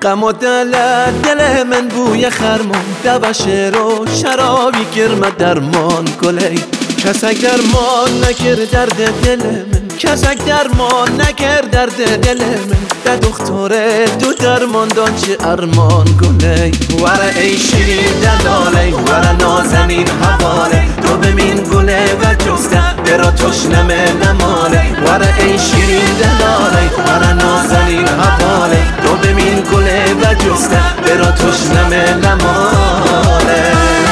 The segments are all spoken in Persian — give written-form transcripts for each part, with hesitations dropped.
غم و دل من بوی خرمان دوشه رو شرابی گرمه درمان گلی کسک درمان نکر درد دل من کسک درمان نکر درد دل من ده دختره تو درمان دان چه ارمان گلی وره ای شیرین دلاله وره نازنین حواله تو بمین گله و جسته برا تشنمه نماله وره ای شیرین دلاله وره نازنین حواله تو بمین گله و جسته برا تشنمه نماله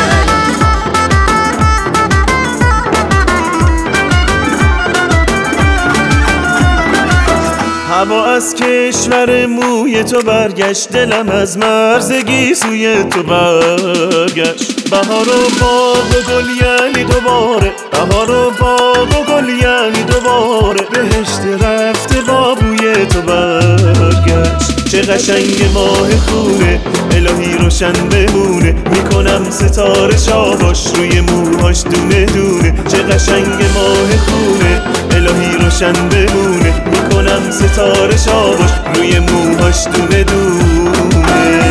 هوا از کشور موی تو برگشت دلم از مرزگی سوی تو برگشت بهار و باغ و گل یعنی دوباره بهار و باغ و گل یعنی دوباره بهشت رفته با بوی تو برگشت چه قشنگ ماه خونه الهی روشن بمونه میکنم ستاره شاباش روی موهاش دونه دونه چه قشنگ ماه خونه الهی روشن بمونه میکنم ستاره شاباش روی موهاش دونه دونه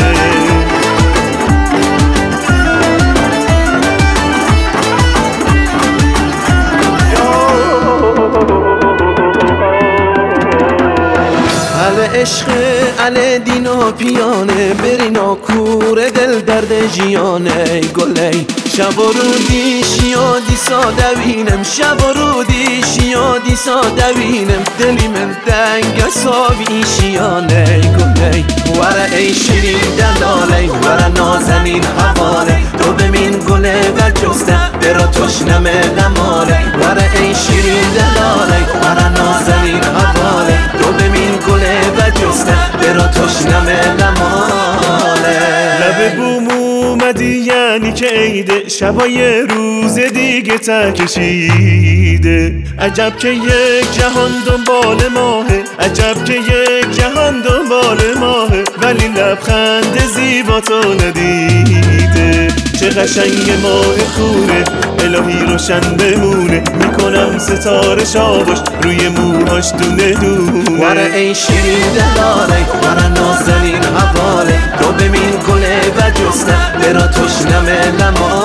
عشق علی دین و پیانه برینا کور دل درد جیانه گلی شب و رودی شیادی ساده بینم شب و رودی شیادی ساده بینم دلی من دنگ سابی شیانه گلی وره ای شیرین دلاله وره نازنین حواله تو بمین گله و جسته برا تشنمه نماله وره ای شیرین دلاله وره نازنین حواله تو بمین گله و جسته برا تشنمه نماله لب بوم اومدی یعنی که عیده شبای روز دیگه تکشیده عجب که یک جهان دنبال ماهه عجب که یک جهان دنبال ماهه ولی لبخند زیبا تو ندیده چه قشنگ ماه خونه الهی روشن بمونه میکنم ستاره شاباش روی موهاش دونه دونه وره ای شیرین دلاله وره نازنین حواله تو بمین گله و جسته برا تشنمه نماله